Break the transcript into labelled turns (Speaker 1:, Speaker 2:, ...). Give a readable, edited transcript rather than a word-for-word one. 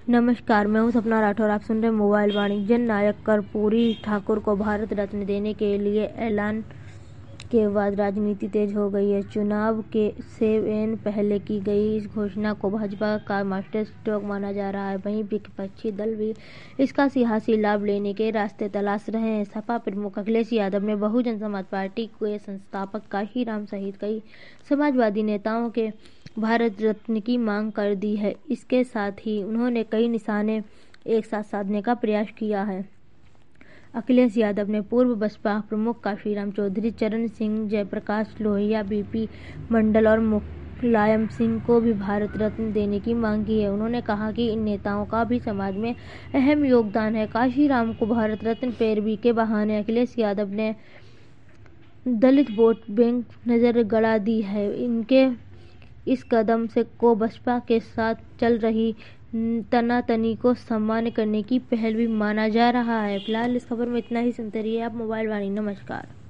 Speaker 1: नमस्कार, मैं हूं सपना राठौर। आप सुन रहे हैं मोबाइल वाणी। जन नायक कर्पूरी ठाकुर को भारत रत्न देने के लिए ऐलान के बाद राजनीति तेज हो गई है। चुनाव से पहले की गई इस घोषणा को भाजपा का मास्टर स्ट्रोक माना जा रहा है। वहीं विपक्षी दल भी इसका सियासी लाभ लेने के रास्ते तलाश रहे हैं। सपा प्रमुख अखिलेश यादव ने बहुजन समाज पार्टी के संस्थापक काशीराम सहित कई समाजवादी नेताओं के भारत रत्न की मांग कर दी है। इसके साथ ही उन्होंने कई निशाने एक साथ साधने का प्रयास किया है। अखिलेश यादव ने पूर्व बसपा प्रमुख काशीराम चौधरी, चरण सिंह, जयप्रकाश लोहिया, बीपी मंडल और मुलायम सिंह को भी भारत रत्न देने की मांग की है। उन्होंने कहा कि इन नेताओं का भी समाज में अहम योगदान है। काशीराम को भारत रत्न पैरवी के बहाने अखिलेश यादव ने दलित वोट बैंक नजर गड़ा दी है। इनके इस कदम से को बसपा के साथ चल रही तनातनी को सामान्य करने की पहल भी माना जा रहा है। फिलहाल इस खबर में इतना ही। सुनते रहिए आप मोबाइल वाणी। नमस्कार।